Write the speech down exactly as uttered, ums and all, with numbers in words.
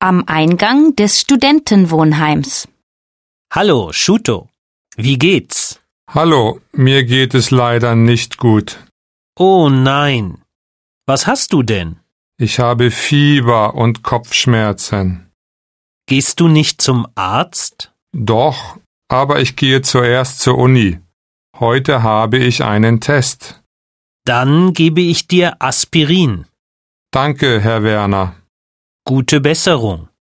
am Eingang des Studentenwohnheims. Hallo, Shuto. Wie geht's? Hallo, mir geht es leider nicht gut. Oh nein. Was hast du denn? Ich habe Fieber und Kopfschmerzen. Gehst du nicht zum Arzt? Doch, aber ich gehe zuerst zur Uni. Heute habe ich einen Test. Dann gebe ich dir Aspirin. Danke, Herr Werner. Gute Besserung.